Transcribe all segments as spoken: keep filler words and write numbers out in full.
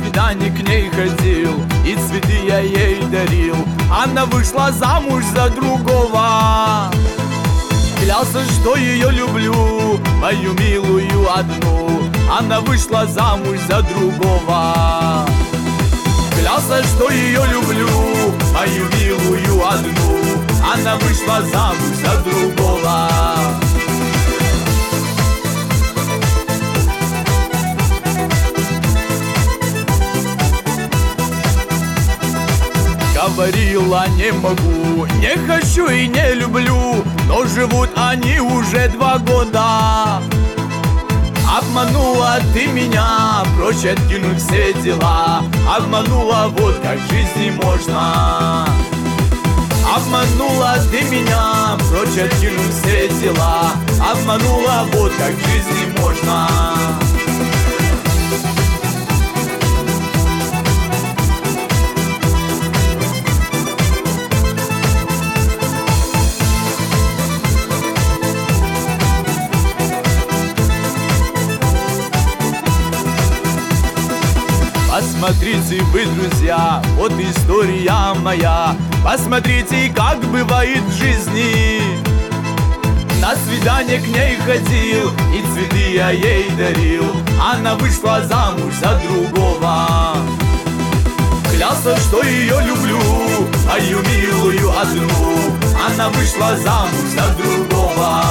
свидание к ней ходил, и цветы я ей дарил. Она вышла замуж за другого. Клялся, что ее люблю, мою милую одну. Она вышла замуж за другого. Клялся, что ее люблю, мою милую одну. Она вышла замуж за другого. Говорила, не могу, не хочу и не люблю, но живут они уже два года. Обманула ты меня, прочь откинуть все дела. Обманула, вот как в жизни можно. Обманула ты меня, прочь откинуть все дела. Обманула, вот как в жизни можно. Посмотрите вы, друзья, вот история моя. Посмотрите, как бывает в жизни. На свидание к ней ходил, и цветы я ей дарил. Она вышла замуж за другого. Клялся, что ее люблю, мою милую одну. Она вышла замуж за другого.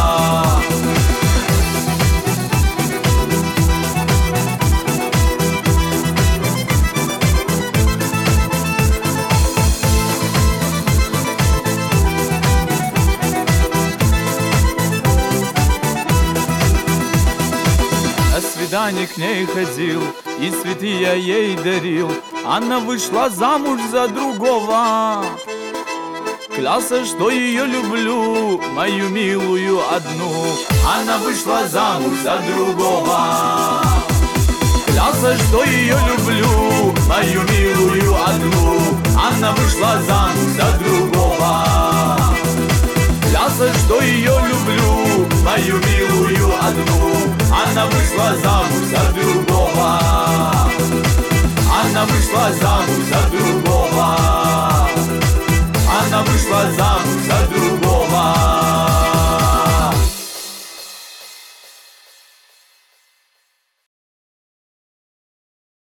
На свидание к ней ходил, и цветы я ей дарил. Она вышла замуж за другого. Клялся, что ее люблю, мою милую одну. Она вышла замуж за другого. Клялся, что ее люблю, мою милую одну. Она вышла замуж за другого. Клялся, что ее люблю, мою милую одну. Она вышла замуж за другого. Она вышла замуж за